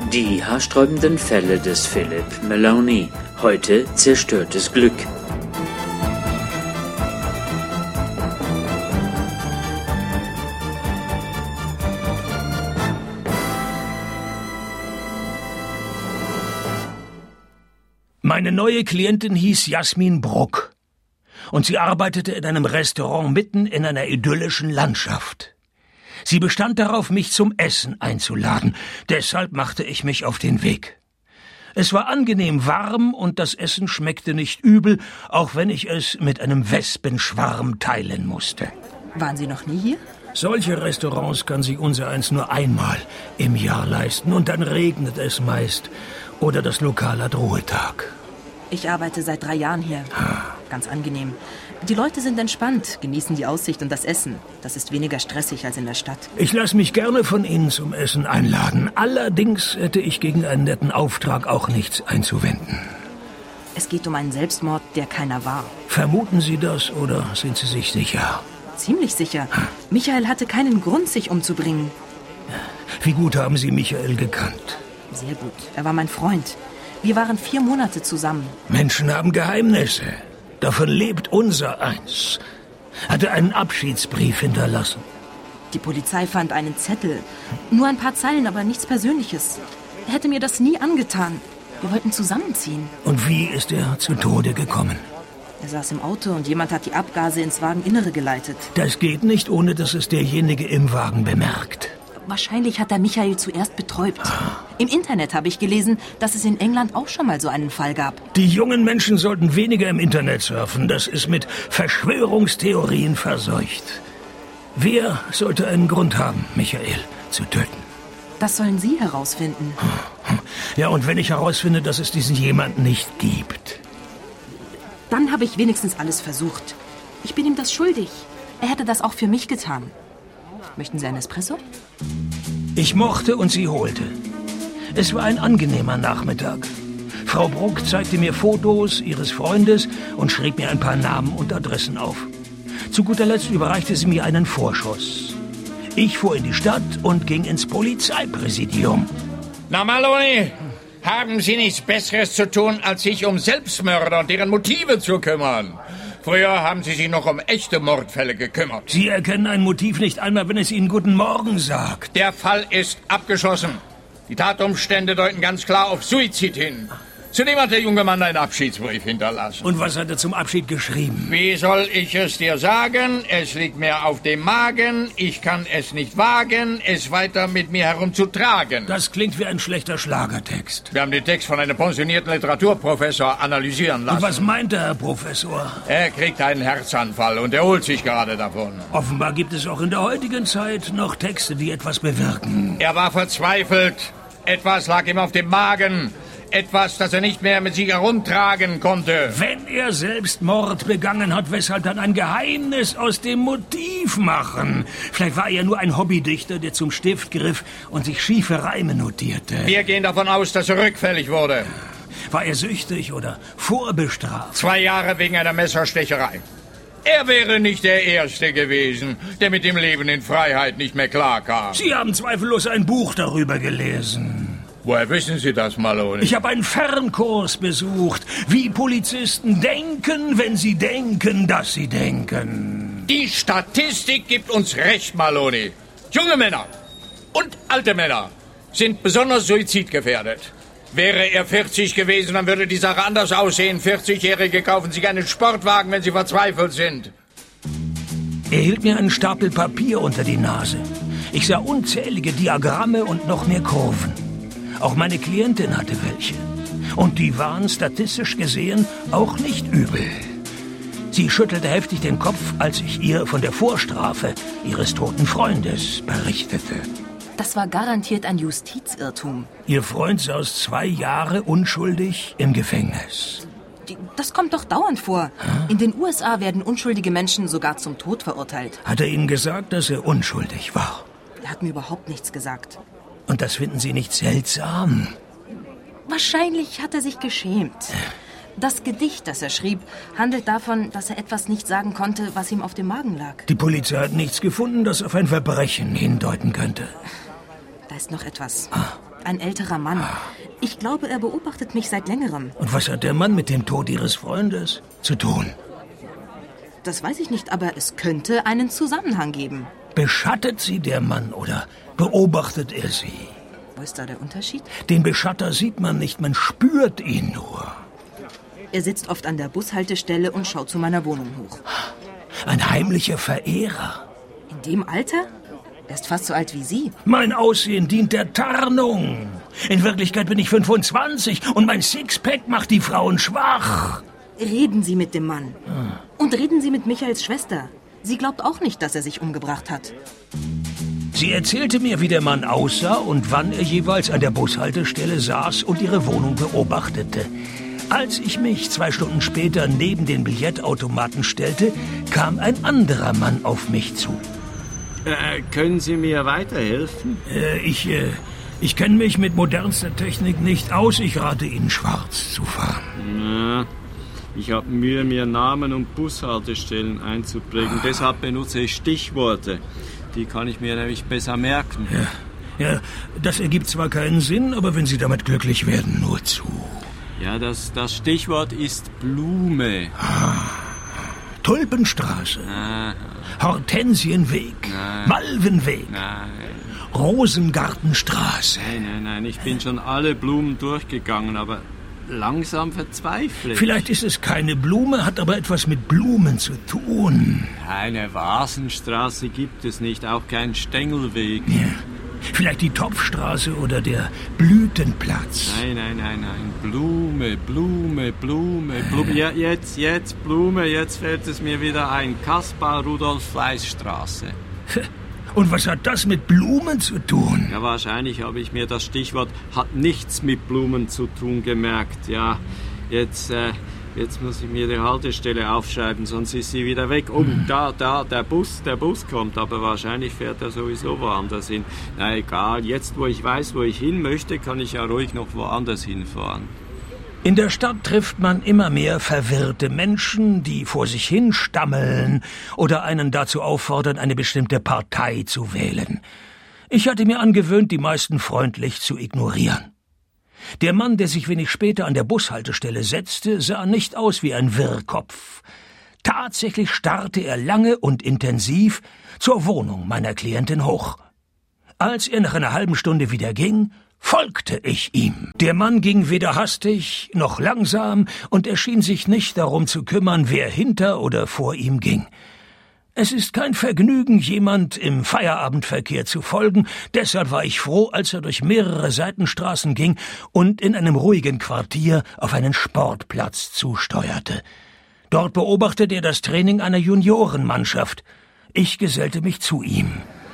Die haarsträubenden Fälle des Philip Maloney. Heute zerstörtes Glück. Meine neue Klientin hieß Jasmin Bruck. Und sie arbeitete in einem Restaurant mitten in einer idyllischen Landschaft. Sie bestand darauf, mich zum Essen einzuladen. Deshalb machte ich mich auf den Weg. Es war angenehm warm und das Essen schmeckte nicht übel, auch wenn ich es mit einem Wespenschwarm teilen musste. Waren Sie noch nie hier? Solche Restaurants kann sich unsereins nur einmal im Jahr leisten und dann regnet es meist oder das Lokal hat Ruhetag. Ich arbeite seit 3 Jahren hier. Ganz angenehm. Die Leute sind entspannt, genießen die Aussicht und das Essen. Das ist weniger stressig als in der Stadt. Ich lasse mich gerne von Ihnen zum Essen einladen. Allerdings hätte ich gegen einen netten Auftrag auch nichts einzuwenden. Es geht um einen Selbstmord, der keiner war. Vermuten Sie das oder sind Sie sich sicher? Ziemlich sicher. Michael hatte keinen Grund, sich umzubringen. Wie gut haben Sie Michael gekannt? Sehr gut. Er war mein Freund. Wir waren 4 Monate zusammen. Menschen haben Geheimnisse. Davon lebt unsereins. Hat er einen Abschiedsbrief hinterlassen? Die Polizei fand einen Zettel. Nur ein paar Zeilen, aber nichts Persönliches. Er hätte mir das nie angetan. Wir wollten zusammenziehen. Und wie ist er zu Tode gekommen? Er saß im Auto und jemand hat die Abgase ins Wageninnere geleitet. Das geht nicht, ohne dass es derjenige im Wagen bemerkt. Wahrscheinlich hat er Michael zuerst betäubt. Im Internet habe ich gelesen, dass es in England auch schon mal so einen Fall gab. Die jungen Menschen sollten weniger im Internet surfen. Das ist mit Verschwörungstheorien verseucht. Wer sollte einen Grund haben, Michael zu töten? Das sollen Sie herausfinden. Ja, und wenn ich herausfinde, dass es diesen jemanden nicht gibt? Dann habe ich wenigstens alles versucht. Ich bin ihm das schuldig. Er hätte das auch für mich getan. Möchten Sie einen Espresso? Ich mochte und sie holte. Es war ein angenehmer Nachmittag. Frau Bruck zeigte mir Fotos ihres Freundes und schrieb mir ein paar Namen und Adressen auf. Zu guter Letzt überreichte sie mir einen Vorschuss. Ich fuhr in die Stadt und ging ins Polizeipräsidium. Na, Maloney, haben Sie nichts Besseres zu tun, als sich um Selbstmörder und deren Motive zu kümmern? Früher haben Sie sich noch um echte Mordfälle gekümmert. Sie erkennen ein Motiv nicht einmal, wenn es Ihnen Guten Morgen sagt. Der Fall ist abgeschlossen. Die Tatumstände deuten ganz klar auf Suizid hin. Zudem hat der junge Mann einen Abschiedsbrief hinterlassen. Und was hat er zum Abschied geschrieben? Wie soll ich es dir sagen? Es liegt mir auf dem Magen. Ich kann es nicht wagen, es weiter mit mir herumzutragen. Das klingt wie ein schlechter Schlagertext. Wir haben den Text von einem pensionierten Literaturprofessor analysieren lassen. Und was meint der Herr Professor? Er kriegt einen Herzanfall und erholt sich gerade davon. Offenbar gibt es auch in der heutigen Zeit noch Texte, die etwas bewirken. Er war verzweifelt. Etwas lag ihm auf dem Magen. Etwas, das er nicht mehr mit sich herumtragen konnte. Wenn er selbst Mord begangen hat, weshalb dann ein Geheimnis aus dem Motiv machen? Vielleicht war er nur ein Hobbydichter, der zum Stift griff und sich schiefe Reime notierte. Wir gehen davon aus, dass er rückfällig wurde. War er süchtig oder vorbestraft? 2 Jahre wegen einer Messerstecherei. Er wäre nicht der Erste gewesen, der mit dem Leben in Freiheit nicht mehr klarkam. Sie haben zweifellos ein Buch darüber gelesen. Woher wissen Sie das, Maloney? Ich habe einen Fernkurs besucht, wie Polizisten denken, wenn sie denken, dass sie denken. Die Statistik gibt uns recht, Maloney. Junge Männer und alte Männer sind besonders suizidgefährdet. Wäre er 40 gewesen, dann würde die Sache anders aussehen. 40-Jährige kaufen sich einen Sportwagen, wenn sie verzweifelt sind. Er hielt mir einen Stapel Papier unter die Nase. Ich sah unzählige Diagramme und noch mehr Kurven. Auch meine Klientin hatte welche. Und die waren statistisch gesehen auch nicht übel. Sie schüttelte heftig den Kopf, als ich ihr von der Vorstrafe ihres toten Freundes berichtete. Das war garantiert ein Justizirrtum. Ihr Freund saß 2 Jahre unschuldig im Gefängnis. Das kommt doch dauernd vor. In den USA werden unschuldige Menschen sogar zum Tod verurteilt. Hat er Ihnen gesagt, dass er unschuldig war? Er hat mir überhaupt nichts gesagt. Und das finden Sie nicht seltsam? Wahrscheinlich hat er sich geschämt. Das Gedicht, das er schrieb, handelt davon, dass er etwas nicht sagen konnte, was ihm auf dem Magen lag. Die Polizei hat nichts gefunden, das auf ein Verbrechen hindeuten könnte. Da ist noch etwas. ein älterer Mann. Ich glaube, er beobachtet mich seit längerem. Und was hat der Mann mit dem Tod Ihres Freundes zu tun? Das weiß ich nicht, aber es könnte einen Zusammenhang geben. Beschattet Sie der Mann oder beobachtet er Sie? Wo ist da der Unterschied? Den Beschatter sieht man nicht, man spürt ihn nur. Er sitzt oft an der Bushaltestelle und schaut zu meiner Wohnung hoch. Ein heimlicher Verehrer. In dem Alter? Er ist fast so alt wie Sie. Mein Aussehen dient der Tarnung. In Wirklichkeit bin ich 25 und mein Sixpack macht die Frauen schwach. Reden Sie mit dem Mann. Und reden Sie mit Michaels Schwester. Sie glaubt auch nicht, dass er sich umgebracht hat. Sie erzählte mir, wie der Mann aussah und wann er jeweils an der Bushaltestelle saß und ihre Wohnung beobachtete. Als ich mich 2 Stunden später neben den Billardautomaten stellte, kam ein anderer Mann auf mich zu. Können Sie mir weiterhelfen? Ich kenne mich mit modernster Technik nicht aus. Ich rate Ihnen, schwarz zu fahren. Na, ich habe Mühe, mir Namen und Bushaltestellen einzuprägen. Deshalb benutze ich Stichworte. Die kann ich mir nämlich besser merken. Ja, das ergibt zwar keinen Sinn, aber wenn Sie damit glücklich werden, nur zu. Ja, das Stichwort ist Blume. Tulpenstraße, Hortensienweg, Malvenweg, Rosengartenstraße. Nein, ich bin schon alle Blumen durchgegangen, aber langsam verzweifle ich. Vielleicht ist es keine Blume, hat aber etwas mit Blumen zu tun. Eine Vasenstraße gibt es nicht, auch kein Stängelweg. Ja. Vielleicht die Topfstraße oder der Blütenplatz. Nein. Blume. Ja, jetzt Blume, jetzt fällt es mir wieder ein. Kaspar-Rudolf-Fleißstraße. Und was hat das mit Blumen zu tun? Ja, wahrscheinlich habe ich mir das Stichwort hat nichts mit Blumen zu tun gemerkt. Ja, jetzt muss ich mir die Haltestelle aufschreiben, sonst ist sie wieder weg. Da, der Bus kommt, aber wahrscheinlich fährt er sowieso woanders hin. Na egal, jetzt wo ich weiß, wo ich hin möchte, kann ich ja ruhig noch woanders hinfahren. In der Stadt trifft man immer mehr verwirrte Menschen, die vor sich hin stammeln oder einen dazu auffordern, eine bestimmte Partei zu wählen. Ich hatte mir angewöhnt, die meisten freundlich zu ignorieren. Der Mann, der sich wenig später an der Bushaltestelle setzte, sah nicht aus wie ein Wirrkopf. Tatsächlich starrte er lange und intensiv zur Wohnung meiner Klientin hoch. Als er nach einer halben Stunde wieder ging, folgte ich ihm. Der Mann ging weder hastig noch langsam und er schien sich nicht darum zu kümmern, wer hinter oder vor ihm ging. Es ist kein Vergnügen, jemand im Feierabendverkehr zu folgen, deshalb war ich froh, als er durch mehrere Seitenstraßen ging und in einem ruhigen Quartier auf einen Sportplatz zusteuerte. Dort beobachtete er das Training einer Juniorenmannschaft. Ich gesellte mich zu ihm.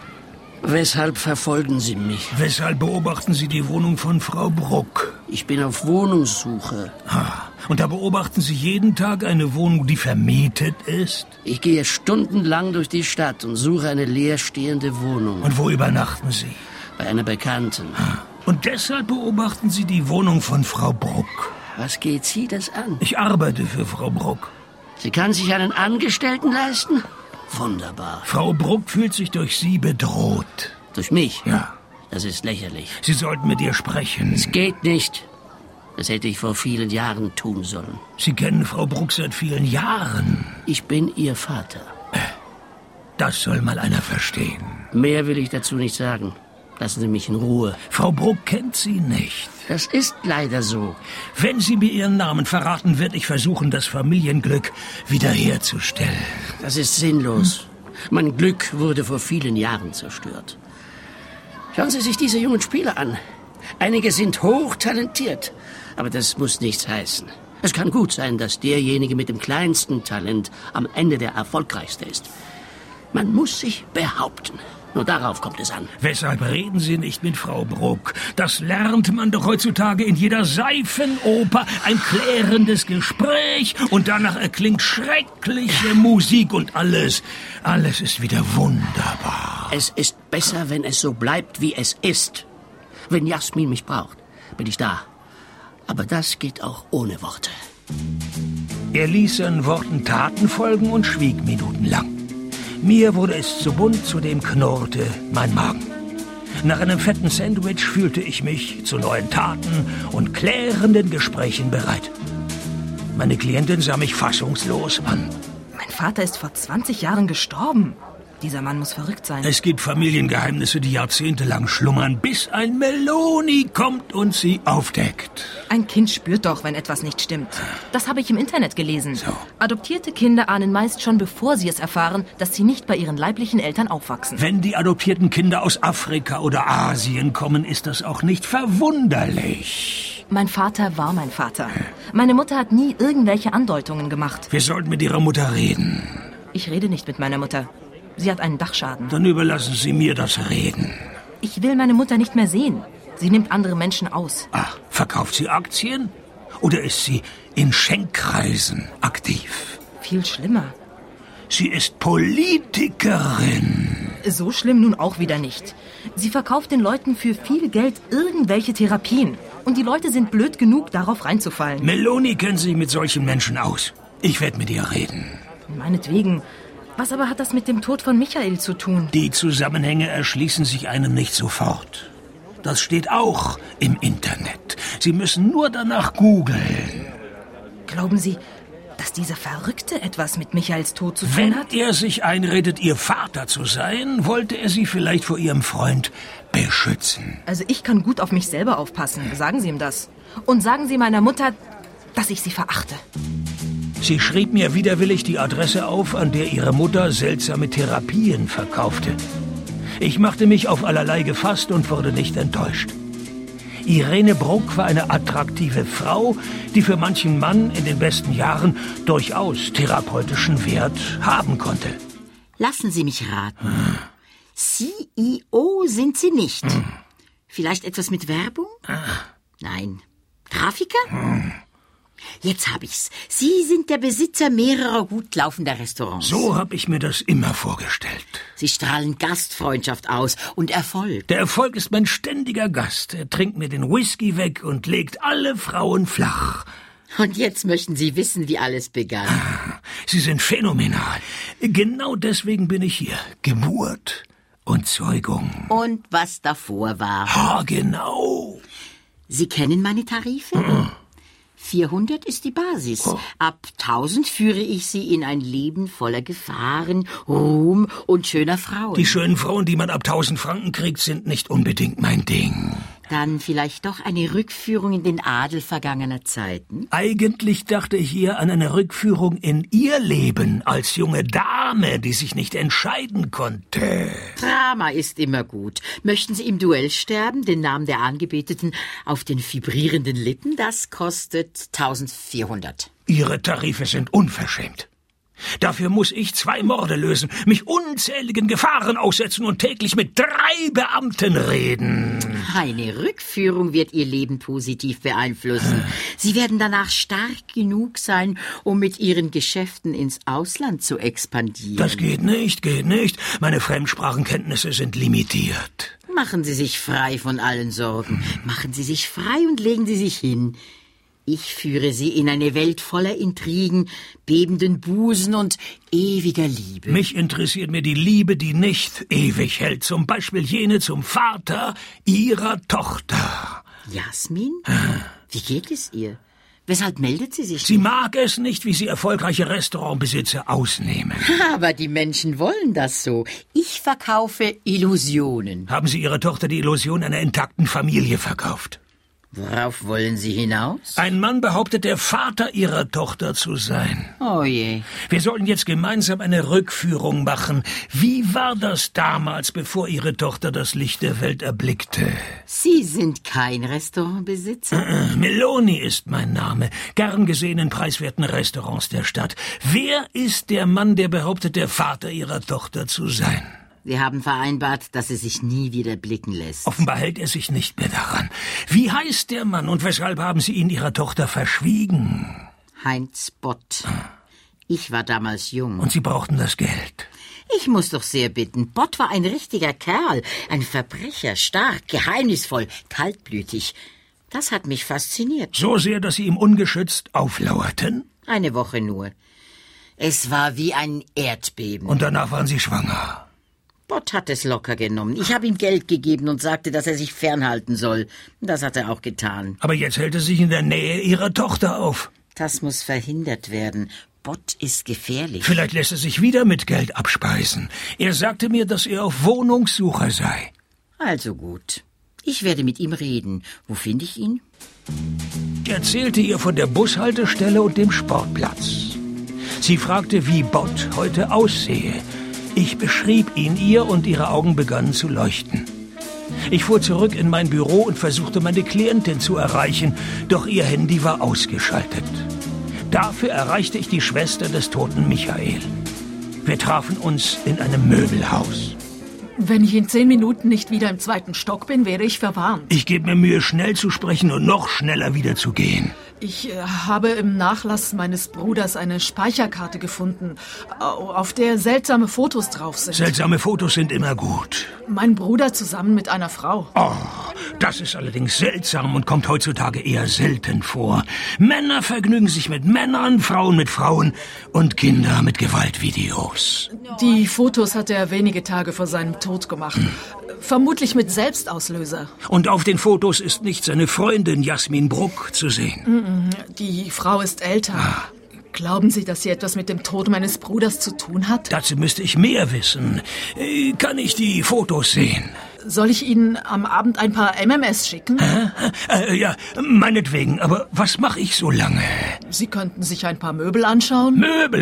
Weshalb verfolgen Sie mich? Weshalb beobachten Sie die Wohnung von Frau Bruck? Ich bin auf Wohnungssuche. Und da beobachten Sie jeden Tag eine Wohnung, die vermietet ist? Ich gehe stundenlang durch die Stadt und suche eine leerstehende Wohnung. Und wo übernachten Sie? Bei einer Bekannten. Und deshalb beobachten Sie die Wohnung von Frau Bruck? Was geht Sie das an? Ich arbeite für Frau Bruck. Sie kann sich einen Angestellten leisten? Wunderbar. Frau Bruck fühlt sich durch Sie bedroht. Durch mich? Ja. Das ist lächerlich. Sie sollten mit ihr sprechen. Es geht nicht. Das hätte ich vor vielen Jahren tun sollen. Sie kennen Frau Bruck seit vielen Jahren. Ich bin Ihr Vater. Das soll mal einer verstehen. Mehr will ich dazu nicht sagen. Lassen Sie mich in Ruhe. Frau Bruck kennt Sie nicht. Das ist leider so. Wenn Sie mir Ihren Namen verraten, werde ich versuchen, das Familienglück wiederherzustellen. Das ist sinnlos. Mein Glück wurde vor vielen Jahren zerstört. Schauen Sie sich diese jungen Spieler an. Einige sind hochtalentiert, aber das muss nichts heißen. Es kann gut sein, dass derjenige mit dem kleinsten Talent am Ende der erfolgreichste ist. Man muss sich behaupten. Nur darauf kommt es an. Weshalb reden Sie nicht mit Frau Bruck? Das lernt man doch heutzutage in jeder Seifenoper. Ein klärendes Gespräch und danach erklingt schreckliche Musik und alles ist wieder wunderbar. Es ist besser, wenn es so bleibt, wie es ist. Wenn Jasmin mich braucht, bin ich da. Aber das geht auch ohne Worte. Er ließ seinen Worten Taten folgen und schwieg minutenlang. Mir wurde es zu bunt, zudem knurrte mein Magen. Nach einem fetten Sandwich fühlte ich mich zu neuen Taten und klärenden Gesprächen bereit. Meine Klientin sah mich fassungslos an. Mein Vater ist vor 20 Jahren gestorben. Dieser Mann muss verrückt sein. Es gibt Familiengeheimnisse, die jahrzehntelang schlummern, bis ein Meloni kommt und sie aufdeckt. Ein Kind spürt doch, wenn etwas nicht stimmt. Das habe ich im Internet gelesen. So. Adoptierte Kinder ahnen meist schon, bevor sie es erfahren, dass sie nicht bei ihren leiblichen Eltern aufwachsen. Wenn die adoptierten Kinder aus Afrika oder Asien kommen, ist das auch nicht verwunderlich. Mein Vater war mein Vater. Meine Mutter hat nie irgendwelche Andeutungen gemacht. Wir sollten mit Ihrer Mutter reden. Ich rede nicht mit meiner Mutter. Sie hat einen Dachschaden. Dann überlassen Sie mir das Reden. Ich will meine Mutter nicht mehr sehen. Sie nimmt andere Menschen aus. Ach, verkauft sie Aktien? Oder ist sie in Schenkkreisen aktiv? Viel schlimmer. Sie ist Politikerin. So schlimm nun auch wieder nicht. Sie verkauft den Leuten für viel Geld irgendwelche Therapien. Und die Leute sind blöd genug, darauf reinzufallen. Meloni kennt sich mit solchen Menschen aus. Ich werde mit ihr reden. Meinetwegen. Was aber hat das mit dem Tod von Michael zu tun? Die Zusammenhänge erschließen sich einem nicht sofort. Das steht auch im Internet. Sie müssen nur danach googeln. Glauben Sie, dass dieser Verrückte etwas mit Michaels Tod zu tun hat? Wenn er sich einredet, Ihr Vater zu sein, wollte er Sie vielleicht vor Ihrem Freund beschützen. Also ich kann gut auf mich selber aufpassen. Sagen Sie ihm das. Und sagen Sie meiner Mutter, dass ich sie verachte. Sie schrieb mir widerwillig die Adresse auf, an der ihre Mutter seltsame Therapien verkaufte. Ich machte mich auf allerlei gefasst und wurde nicht enttäuscht. Irene Bruck war eine attraktive Frau, die für manchen Mann in den besten Jahren durchaus therapeutischen Wert haben konnte. Lassen Sie mich raten. CEO sind Sie nicht. Vielleicht etwas mit Werbung? Nein. Grafiker? Jetzt hab ich's. Sie sind der Besitzer mehrerer gut laufender Restaurants. So habe ich mir das immer vorgestellt. Sie strahlen Gastfreundschaft aus und Erfolg. Der Erfolg ist mein ständiger Gast. Er trinkt mir den Whisky weg und legt alle Frauen flach. Und jetzt möchten Sie wissen, wie alles begann. Sie sind phänomenal. Genau deswegen bin ich hier. Geburt und Zeugung. Und was davor war. Ha, genau. Sie kennen meine Tarife? 400 ist die Basis. Ab 1000 führe ich Sie in ein Leben voller Gefahren, Ruhm und schöner Frauen. Die schönen Frauen, die man ab 1000 Franken kriegt, sind nicht unbedingt mein Ding. Dann vielleicht doch eine Rückführung in den Adel vergangener Zeiten? Eigentlich dachte ich eher an eine Rückführung in Ihr Leben als junge Dame, die sich nicht entscheiden konnte. Drama ist immer gut. Möchten Sie im Duell sterben, den Namen der Angebeteten auf den vibrierenden Lippen? Das kostet 1400. Ihre Tarife sind unverschämt. Dafür muss ich 2 Morde lösen, mich unzähligen Gefahren aussetzen und täglich mit 3 Beamten reden. Eine Rückführung wird Ihr Leben positiv beeinflussen. Sie werden danach stark genug sein, um mit Ihren Geschäften ins Ausland zu expandieren. Das geht nicht. Meine Fremdsprachenkenntnisse sind limitiert. Machen Sie sich frei von allen Sorgen. Machen Sie sich frei und legen Sie sich hin. Ich führe Sie in eine Welt voller Intrigen, bebenden Busen und ewiger Liebe. Mich interessiert mir die Liebe, die nicht ewig hält. Zum Beispiel jene zum Vater Ihrer Tochter. Jasmin? Wie geht es ihr? Weshalb meldet sie sich Sie nicht? mag es nicht, wie Sie erfolgreiche Restaurantbesitzer ausnehmen. Aber die Menschen wollen das so. Ich verkaufe Illusionen. Haben Sie Ihrer Tochter die Illusion einer intakten Familie verkauft? Worauf wollen Sie hinaus? Ein Mann behauptet, der Vater Ihrer Tochter zu sein. Oh je. Wir sollten jetzt gemeinsam eine Rückführung machen. Wie war das damals, bevor Ihre Tochter das Licht der Welt erblickte? Sie sind kein Restaurantbesitzer? Meloni ist mein Name, gern gesehen in preiswerten Restaurants der Stadt. Wer ist der Mann, der behauptet, der Vater Ihrer Tochter zu sein? Sie haben vereinbart, dass er sich nie wieder blicken lässt. Offenbar hält er sich nicht mehr daran. Wie heißt der Mann und weshalb haben Sie ihn Ihrer Tochter verschwiegen? Heinz Bott. Ich war damals jung. Und Sie brauchten das Geld. Ich muss doch sehr bitten. Bott war ein richtiger Kerl. Ein Verbrecher, stark, geheimnisvoll, kaltblütig. Das hat mich fasziniert. So sehr, dass Sie ihm ungeschützt auflauerten? Eine Woche nur. Es war wie ein Erdbeben. Und danach waren Sie schwanger. Bott hat es locker genommen. Ich habe ihm Geld gegeben und sagte, dass er sich fernhalten soll. Das hat er auch getan. Aber jetzt hält er sich in der Nähe Ihrer Tochter auf. Das muss verhindert werden. Bott ist gefährlich. Vielleicht lässt er sich wieder mit Geld abspeisen. Er sagte mir, dass er auf Wohnungssuche sei. Also gut. Ich werde mit ihm reden. Wo finde ich ihn? Ich erzählte ihr von der Bushaltestelle und dem Sportplatz. Sie fragte, wie Bott heute aussehe. Ich beschrieb ihn ihr und ihre Augen begannen zu leuchten. Ich fuhr zurück in mein Büro und versuchte, meine Klientin zu erreichen, doch ihr Handy war ausgeschaltet. Dafür erreichte ich die Schwester des toten Michael. Wir trafen uns in einem Möbelhaus. Wenn ich in 10 Minuten nicht wieder im 2. Stock bin, wäre ich verwarnt. Ich gebe mir Mühe, schnell zu sprechen und noch schneller wieder zu gehen. Ich habe im Nachlass meines Bruders eine Speicherkarte gefunden, auf der seltsame Fotos drauf sind. Seltsame Fotos sind immer gut. Mein Bruder zusammen mit einer Frau. Oh, das ist allerdings seltsam und kommt heutzutage eher selten vor. Männer vergnügen sich mit Männern, Frauen mit Frauen und Kinder mit Gewaltvideos. Die Fotos hat er wenige Tage vor seinem Tod gemacht. Vermutlich mit Selbstauslöser. Und auf den Fotos ist nicht seine Freundin Jasmin Bruck zu sehen. Die Frau ist älter. Glauben Sie, dass sie etwas mit dem Tod meines Bruders zu tun hat? Dazu müsste ich mehr wissen. Kann ich die Fotos sehen? Soll ich Ihnen am Abend ein paar MMS schicken? Ja, meinetwegen. Aber was mache ich so lange? Sie könnten sich ein paar Möbel anschauen.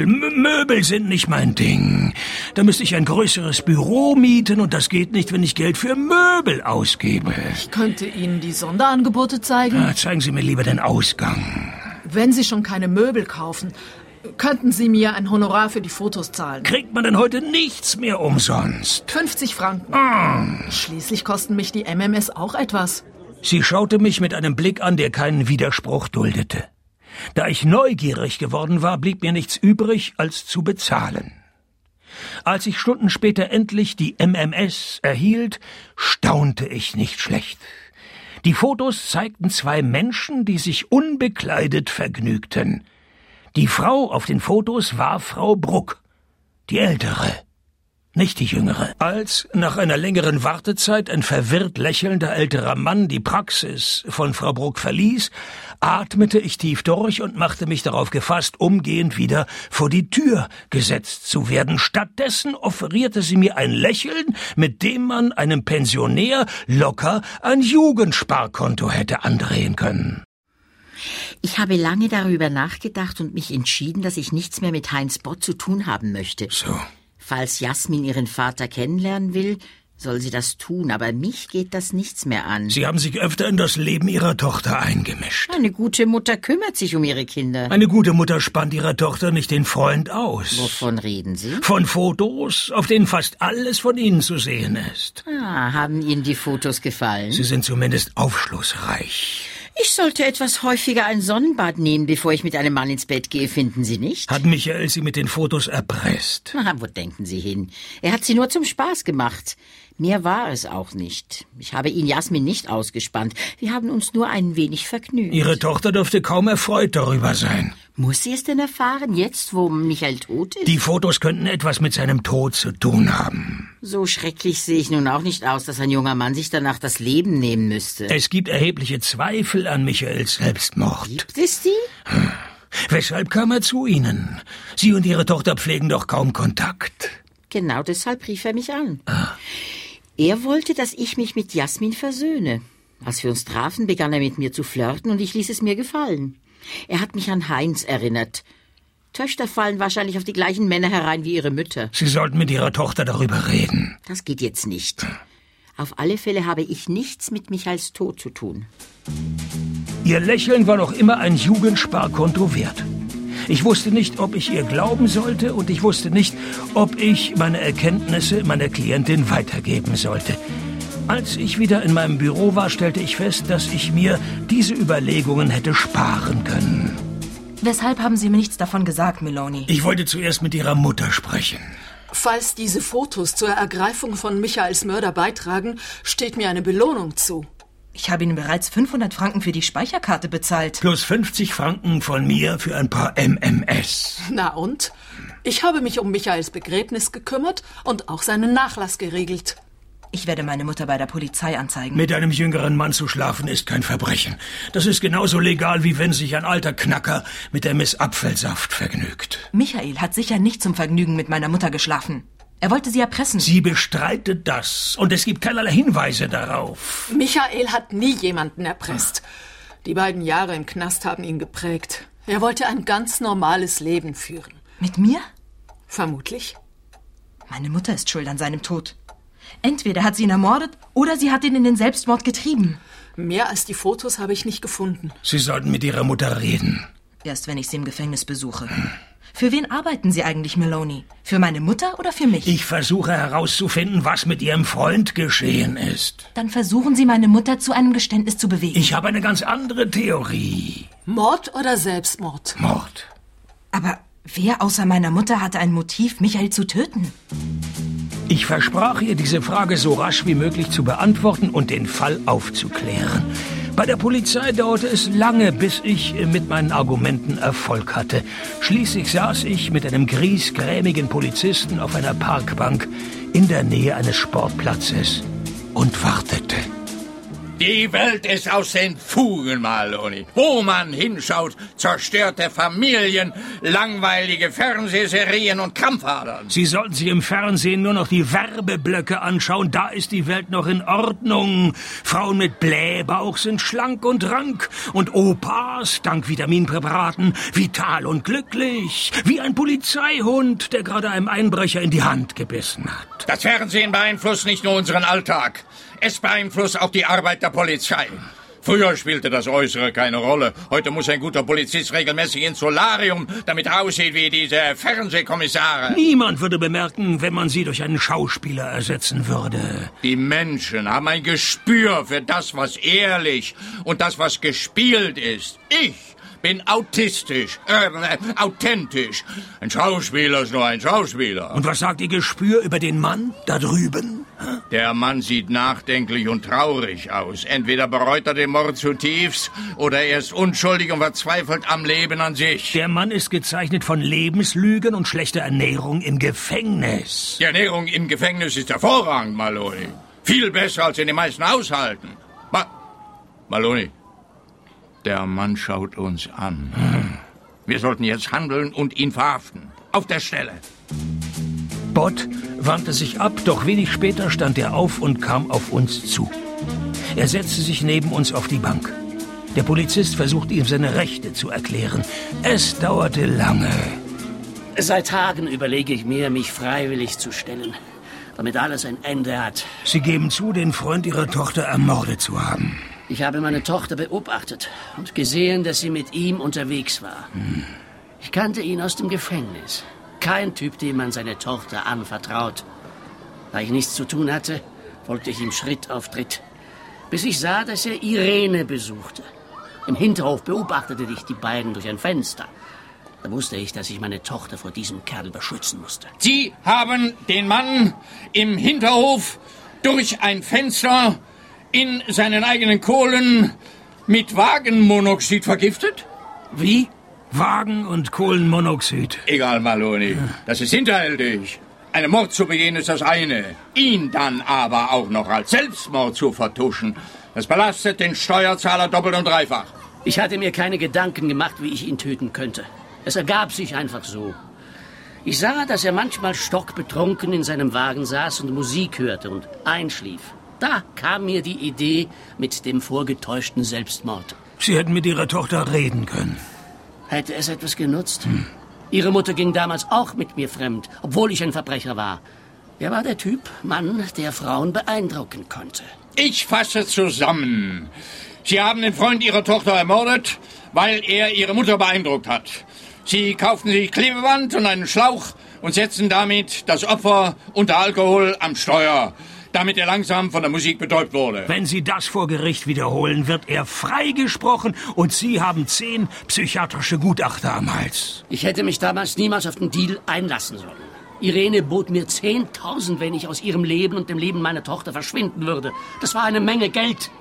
Möbel sind nicht mein Ding. Da müsste ich ein größeres Büro mieten und das geht nicht, wenn ich Geld für Möbel ausgebe. Ich könnte Ihnen die Sonderangebote zeigen. Zeigen Sie mir lieber den Ausgang. Wenn Sie schon keine Möbel kaufen, könnten Sie mir ein Honorar für die Fotos zahlen. Kriegt man denn heute nichts mehr umsonst? 50 Franken. Schließlich kosten mich die MMS auch etwas. Sie schaute mich mit einem Blick an, der keinen Widerspruch duldete. Da ich neugierig geworden war, blieb mir nichts übrig, als zu bezahlen. Als ich Stunden später endlich die MMS erhielt, staunte ich nicht schlecht. Die Fotos zeigten 2 Menschen, die sich unbekleidet vergnügten. Die Frau auf den Fotos war Frau Bruck, die ältere, nicht die jüngere. Als nach einer längeren Wartezeit ein verwirrt lächelnder älterer Mann die Praxis von Frau Bruck verließ, atmete ich tief durch und machte mich darauf gefasst, umgehend wieder vor die Tür gesetzt zu werden. Stattdessen offerierte sie mir ein Lächeln, mit dem man einem Pensionär locker ein Jugendsparkonto hätte andrehen können. Ich habe lange darüber nachgedacht und mich entschieden, dass ich nichts mehr mit Heinz Bott zu tun haben möchte. So. Falls Jasmin ihren Vater kennenlernen will, soll sie das tun, aber mich geht das nichts mehr an. Sie haben sich öfter in das Leben Ihrer Tochter eingemischt. Eine gute Mutter kümmert sich um ihre Kinder. Eine gute Mutter spannt ihrer Tochter nicht den Freund aus. Wovon reden Sie? Von Fotos, auf denen fast alles von Ihnen zu sehen ist. Haben Ihnen die Fotos gefallen? Sie sind zumindest aufschlussreich. Ich sollte etwas häufiger ein Sonnenbad nehmen, bevor ich mit einem Mann ins Bett gehe, finden Sie nicht? Hat Michael Sie mit den Fotos erpresst? Wo denken Sie hin? Er hat sie nur zum Spaß gemacht. Mehr war es auch nicht. Ich habe ihn Jasmin nicht ausgespannt. Wir haben uns nur ein wenig vergnügt. Ihre Tochter dürfte kaum erfreut darüber sein. Muss sie es denn erfahren, jetzt, wo Michael tot ist? Die Fotos könnten etwas mit seinem Tod zu tun haben. So schrecklich sehe ich nun auch nicht aus, dass ein junger Mann sich danach das Leben nehmen müsste. Es gibt erhebliche Zweifel an Michaels Selbstmord. Gibt es die? Weshalb kam er zu Ihnen? Sie und Ihre Tochter pflegen doch kaum Kontakt. Genau deshalb rief er mich an. Er wollte, dass ich mich mit Jasmin versöhne. Als wir uns trafen, begann er mit mir zu flirten und ich ließ es mir gefallen. Er hat mich an Heinz erinnert. Töchter fallen wahrscheinlich auf die gleichen Männer herein wie ihre Mütter. Sie sollten mit Ihrer Tochter darüber reden. Das geht jetzt nicht. Auf alle Fälle habe ich nichts mit Michaels Tod zu tun. Ihr Lächeln war noch immer ein Jugendsparkonto wert. Ich wusste nicht, ob ich ihr glauben sollte und ich wusste nicht, ob ich meine Erkenntnisse meiner Klientin weitergeben sollte. Als ich wieder in meinem Büro war, stellte ich fest, dass ich mir diese Überlegungen hätte sparen können. Weshalb haben Sie mir nichts davon gesagt, Meloni? Ich wollte zuerst mit Ihrer Mutter sprechen. Falls diese Fotos zur Ergreifung von Michaels Mörder beitragen, steht mir eine Belohnung zu. Ich habe Ihnen bereits 500 Franken für die Speicherkarte bezahlt. Plus 50 Franken von mir für ein paar MMS. Na und? Ich habe mich um Michaels Begräbnis gekümmert und auch seinen Nachlass geregelt. Ich werde meine Mutter bei der Polizei anzeigen. Mit einem jüngeren Mann zu schlafen ist kein Verbrechen. Das ist genauso legal, wie wenn sich ein alter Knacker mit der Miss Apfelsaft vergnügt. Michael hat sicher nicht zum Vergnügen mit meiner Mutter geschlafen. Er wollte sie erpressen. Sie bestreitet das. Und es gibt keinerlei Hinweise darauf. Michael hat nie jemanden erpresst. Die beiden Jahre im Knast haben ihn geprägt. Er wollte ein ganz normales Leben führen. Mit mir? Vermutlich. Meine Mutter ist schuld an seinem Tod. Entweder hat sie ihn ermordet oder sie hat ihn in den Selbstmord getrieben. Mehr als die Fotos habe ich nicht gefunden. Sie sollten mit Ihrer Mutter reden. Erst wenn ich sie im Gefängnis besuche. Für wen arbeiten Sie eigentlich, Maloney? Für meine Mutter oder für mich? Ich versuche herauszufinden, was mit Ihrem Freund geschehen ist. Dann versuchen Sie, meine Mutter zu einem Geständnis zu bewegen. Ich habe eine ganz andere Theorie. Mord oder Selbstmord? Mord. Aber wer außer meiner Mutter hatte ein Motiv, Michael zu töten? Ich versprach ihr, diese Frage so rasch wie möglich zu beantworten und den Fall aufzuklären. Bei der Polizei dauerte es lange, bis ich mit meinen Argumenten Erfolg hatte. Schließlich saß ich mit einem griesgrämigen Polizisten auf einer Parkbank in der Nähe eines Sportplatzes und wartete. Die Welt ist aus den Fugen, Maloney. Wo man hinschaut, zerstörte Familien, langweilige Fernsehserien und Krampfadern. Sie sollten sich im Fernsehen nur noch die Werbeblöcke anschauen. Da ist die Welt noch in Ordnung. Frauen mit Blähbauch sind schlank und rank. Und Opas, dank Vitaminpräparaten, vital und glücklich. Wie ein Polizeihund, der gerade einem Einbrecher in die Hand gebissen hat. Das Fernsehen beeinflusst nicht nur unseren Alltag. Es beeinflusst auch die Arbeit der Polizei. Früher spielte das Äußere keine Rolle. Heute muss ein guter Polizist regelmäßig ins Solarium, damit er aussieht wie diese Fernsehkommissare. Niemand würde bemerken, wenn man sie durch einen Schauspieler ersetzen würde. Die Menschen haben ein Gespür für das, was ehrlich und das, was gespielt ist. Ich bin authentisch. Ein Schauspieler ist nur ein Schauspieler. Und was sagt Ihr Gespür über den Mann da drüben? Der Mann sieht nachdenklich und traurig aus. Entweder bereut er den Mord zutiefst oder er ist unschuldig und verzweifelt am Leben an sich. Der Mann ist gezeichnet von Lebenslügen und schlechter Ernährung im Gefängnis. Die Ernährung im Gefängnis ist hervorragend, Maloney. Viel besser als in den meisten Haushalten. Maloney, der Mann schaut uns an. Wir sollten jetzt handeln und ihn verhaften. Auf der Stelle. Bott wandte sich ab, doch wenig später stand er auf und kam auf uns zu. Er setzte sich neben uns auf die Bank. Der Polizist versuchte ihm seine Rechte zu erklären. Es dauerte lange. Seit Tagen überlege ich mir, mich freiwillig zu stellen, damit alles ein Ende hat. Sie geben zu, den Freund Ihrer Tochter ermordet zu haben. Ich habe meine Tochter beobachtet und gesehen, dass sie mit ihm unterwegs war. Ich kannte ihn aus dem Gefängnis. Kein Typ, dem man seine Tochter anvertraut. Da ich nichts zu tun hatte, folgte ich ihm Schritt auf Tritt, bis ich sah, dass er Irene besuchte. Im Hinterhof beobachtete ich die beiden durch ein Fenster. Da wusste ich, dass ich meine Tochter vor diesem Kerl beschützen musste. Sie haben den Mann im Hinterhof durch ein Fenster in seinen eigenen Kohlen mit Wagenmonoxid vergiftet? Wie? Wagen- und Kohlenmonoxid. Egal, Maloney. Das ist hinterhältig. Einen Mord zu begehen ist das eine. Ihn dann aber auch noch als Selbstmord zu vertuschen, das belastet den Steuerzahler doppelt und dreifach. Ich hatte mir keine Gedanken gemacht, wie ich ihn töten könnte. Es ergab sich einfach so. Ich sah, dass er manchmal stockbetrunken in seinem Wagen saß und Musik hörte und einschlief. Da kam mir die Idee mit dem vorgetäuschten Selbstmord. Sie hätten mit Ihrer Tochter reden können. Hätte es etwas genutzt? Ihre Mutter ging damals auch mit mir fremd, obwohl ich ein Verbrecher war. Er war der Typ Mann, der Frauen beeindrucken konnte. Ich fasse zusammen. Sie haben den Freund Ihrer Tochter ermordet, weil er Ihre Mutter beeindruckt hat. Sie kauften sich Klebeband und einen Schlauch und setzten damit das Opfer unter Alkohol am Steuer, damit er langsam von der Musik betäubt wurde. Wenn Sie das vor Gericht wiederholen, wird er freigesprochen und Sie haben 10 psychiatrische Gutachter am Hals. Ich hätte mich damals niemals auf den Deal einlassen sollen. Irene bot mir 10.000, wenn ich aus ihrem Leben und dem Leben meiner Tochter verschwinden würde. Das war eine Menge Geld.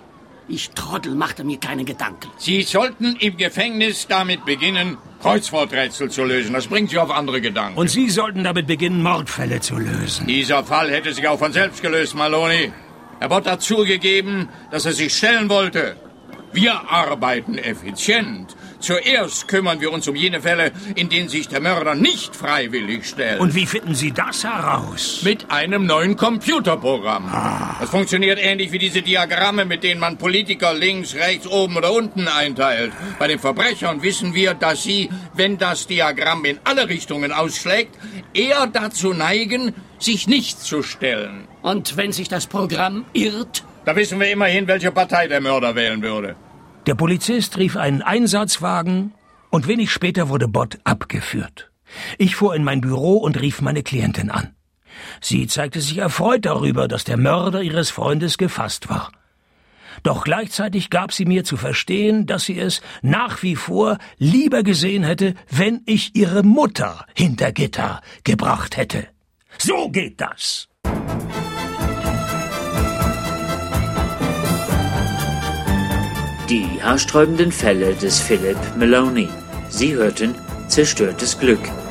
Ich Trottel machte mir keine Gedanken. Sie sollten im Gefängnis damit beginnen, Kreuzworträtsel zu lösen. Das bringt Sie auf andere Gedanken. Und Sie sollten damit beginnen, Mordfälle zu lösen. Dieser Fall hätte sich auch von selbst gelöst, Maloney. Er Bott hat zugegeben, dass er sich stellen wollte. Wir arbeiten effizient. Zuerst kümmern wir uns um jene Fälle, in denen sich der Mörder nicht freiwillig stellt. Und wie finden Sie das heraus? Mit einem neuen Computerprogramm. Das funktioniert ähnlich wie diese Diagramme, mit denen man Politiker links, rechts, oben oder unten einteilt. Bei den Verbrechern wissen wir, dass sie, wenn das Diagramm in alle Richtungen ausschlägt, eher dazu neigen, sich nicht zu stellen. Und wenn sich das Programm irrt? Da wissen wir immerhin, welche Partei der Mörder wählen würde. Der Polizist rief einen Einsatzwagen und wenig später wurde Bott abgeführt. Ich fuhr in mein Büro und rief meine Klientin an. Sie zeigte sich erfreut darüber, dass der Mörder ihres Freundes gefasst war. Doch gleichzeitig gab sie mir zu verstehen, dass sie es nach wie vor lieber gesehen hätte, wenn ich ihre Mutter hinter Gitter gebracht hätte. So geht das! Die haarsträubenden Fälle des Philip Maloney. Sie hörten Zerstörtes Glück